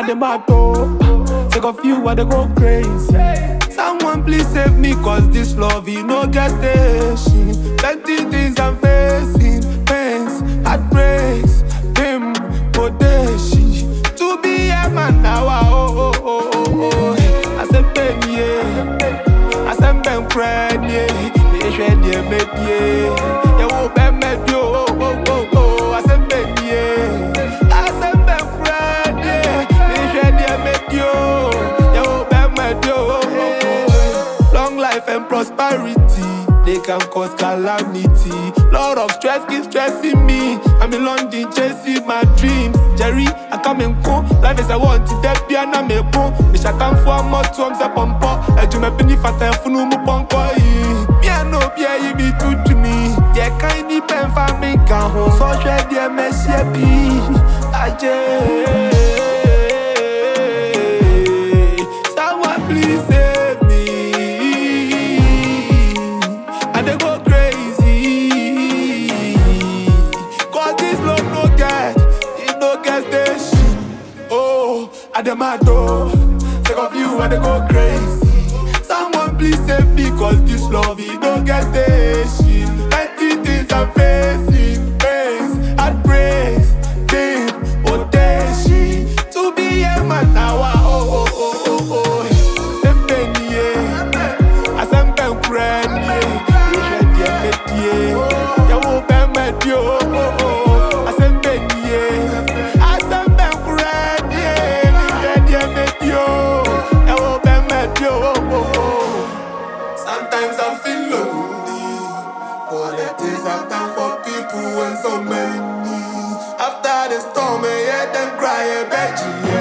I demand to take a few, I dey go crazy. Someone please save me, cause this love, you no get station. Plenty things I'm facing, pains, heartbreaks, them, podeshi. To be a man now, I said pen, yeah. I said pen, friend, yeah. They shred, yeah, made, yeah. They won't be made, yo, I said pen, yeah. I said pen, friend, yeah. They shred, yeah, made, yo. They won't be made, yo. Long life and prosperity, they can cause calamity. Lot of stress keeps stressing me. I'm in London chasing my dreams. Jerry, I come and go. Life is a want to death, be an amiable. Wish I come for more to I'm a pump. I do my penny for time for no more pump. Me, I know, yeah, you be good to me. Yeah, kind of pen for me, can hold. So, shred, yeah, messy, someone please save me. I dey go crazy, cause this love no get, it no get station. Oh, I demand to take of you, I dey go crazy. Someone please save me, cause this love, it no get station. Plenty things I'm facing, pains, heartbreaks, them, podeshi. To be a man now, I send them friend, yeah. You won't be mad, yo. I send them, yeah. I send them friend, yeah. You won't be mad, yo. Sometimes I feel lonely for the things I've done for people and so many. After the storm, I hear them cry, I bet you.